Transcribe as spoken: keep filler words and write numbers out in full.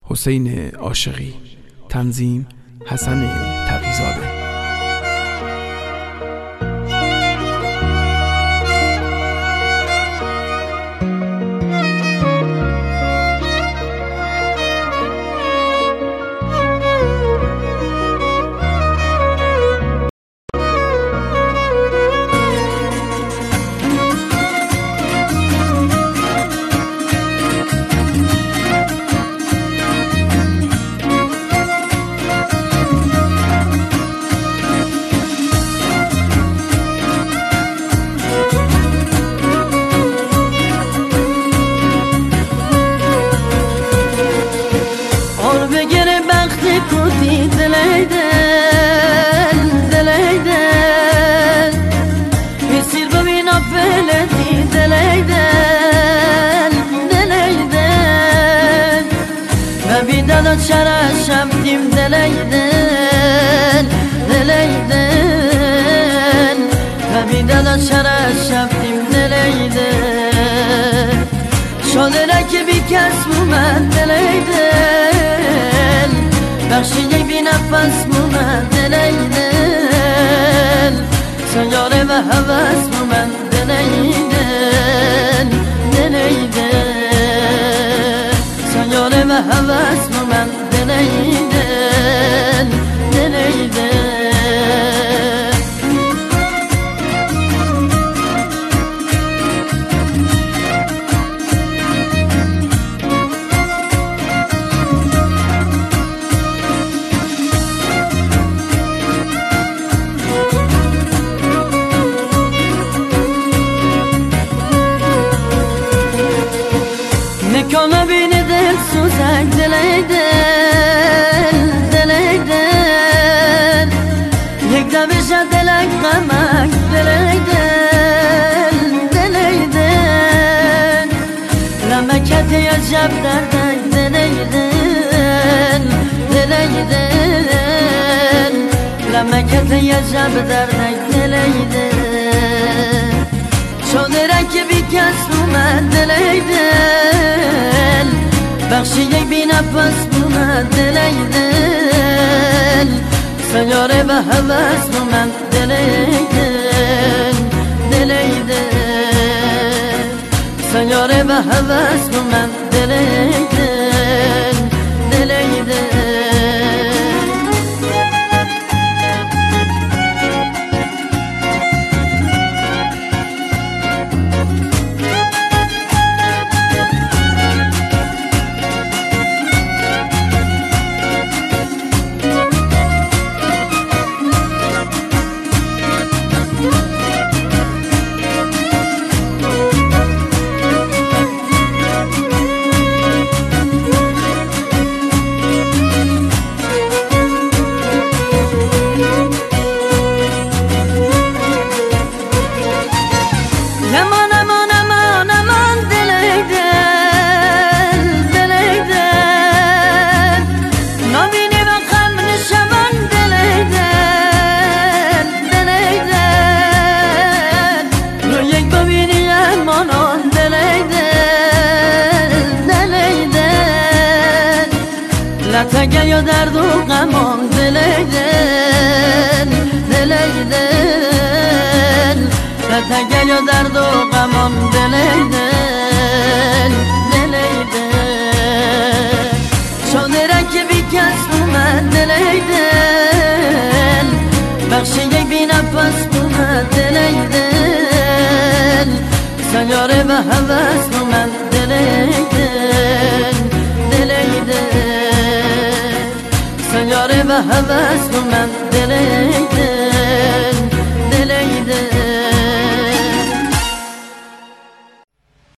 حسین عاشقی. تنظیم حسن تقی‌زاده. چرا شبتیم دلیدن دلیدن و بیدادا چرا شبتیم دلیدن شده که بی کس مومد دلیدن بخشی یک بی نفس مومد دلیدن سیاره و حوث مومد دلیدن دلیدن سیاره و حوث مومد دلیدن دلیدن نکنه بینی دل سوزک دلیدن دلیدن یک دبیشه دلک غمک دلیدن دلیدن لمکت عجب دردک دلیدن دلیدن لمکت عجب دردک دلیدن شده که بی کس مومد دلیدن بخشی یک بی نفس مومد دلیدن سیاره و حوث مومد دلیدن دلیدن سیاره و حوث مومد دلیدن دلیدن لطگه یا درد و غمان دلیدن دلیدن لطگه یا درد و غمان دلیدن دلیدن شده را که بی کس مومد دلیدن بخشی یک بی نفس مومد دلیدن سیاره و حوث مومد دلیدن دلیدن سیاره و حوث مومد